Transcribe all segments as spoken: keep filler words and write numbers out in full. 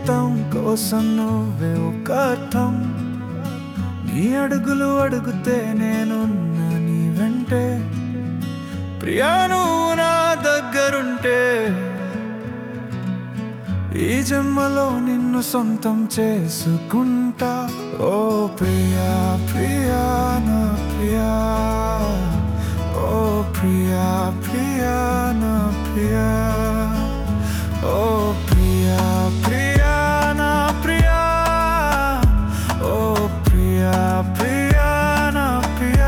జీవితం కోసం నువ్వే ఒక అర్థం. నీ అడుగులు అడుగుతే నేనున్నా నీ వెంటే, ప్రియా నువ్వు నా దగ్గరుంటే ఈ జన్మలో నిన్ను సొంతం చేసుకుంటా. ఓ ప్రియా ప్రియా నా ప్రియా, ఓ ప్రియా ప్రియా నా ప్రియా, ఓ ప్రియా ప్రియా నా ప్రియా, ఓ ప్రియా ప్రియా నా ప్రియా.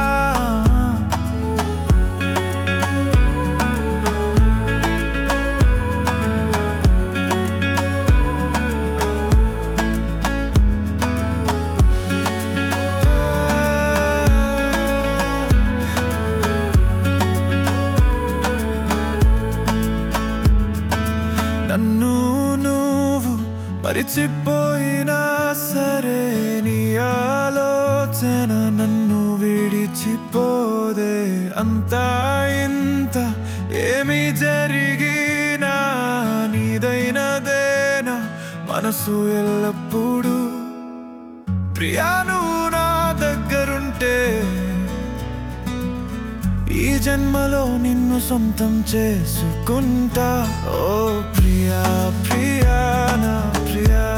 నన్ను నువ్వు మరిచిపోయినా సరే, నీ ఆలోచన నన్ను విడిచిపోదే. అంతా ఇంత ఏమి జరిగినా నీదైనదేనా మనసు ఎల్లప్పుడూ. ప్రియా నువ్వు నా దగ్గరుంటే ఈ జన్మలో నిన్ను సొంతం చేసుకుంటా. ఓ ప్రియా ప్రియా నా ప్రియా.